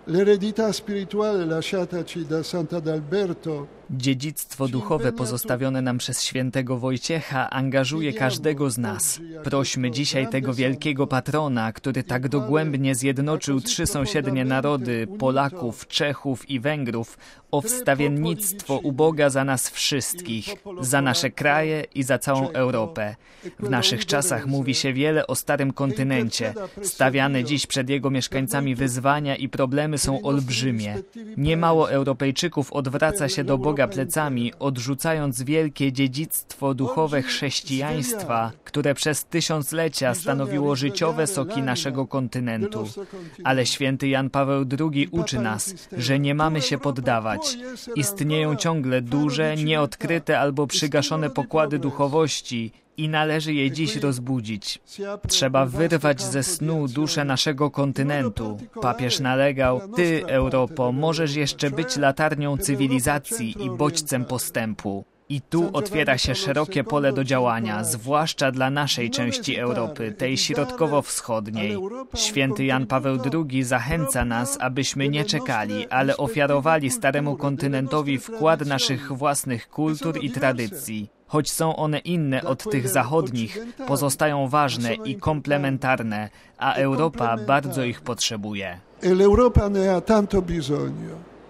L'eredità spirituale lasciataci da Sant'Adalberto. Dziedzictwo duchowe pozostawione nam przez świętego Wojciecha angażuje każdego z nas. Prośmy dzisiaj tego wielkiego patrona, który tak dogłębnie zjednoczył 3 sąsiednie narody, Polaków, Czechów i Węgrów, o wstawiennictwo u Boga za nas wszystkich, za nasze kraje i za całą Europę. W naszych czasach mówi się wiele o starym kontynencie. Stawiane dziś przed jego mieszkańcami wyzwania i problemy są olbrzymie. Niemało Europejczyków odwraca się do Boga plecami, odrzucając wielkie dziedzictwo duchowe chrześcijaństwa, które przez tysiąclecia stanowiło życiowe soki naszego kontynentu. Ale święty Jan Paweł II uczy nas, że nie mamy się poddawać. Istnieją ciągle duże, nieodkryte albo przygaszone pokłady duchowości i należy je dziś rozbudzić. Trzeba wyrwać ze snu duszę naszego kontynentu. Papież nalegał: ty, Europo, możesz jeszcze być latarnią cywilizacji i bodźcem postępu. I tu otwiera się szerokie pole do działania, zwłaszcza dla naszej części Europy, tej środkowo-wschodniej. Święty Jan Paweł II zachęca nas, abyśmy nie czekali, ale ofiarowali staremu kontynentowi wkład naszych własnych kultur i tradycji. Choć są one inne od tych zachodnich, pozostają ważne i komplementarne, a Europa bardzo ich potrzebuje. L'Europa ne ha tanto bisogno.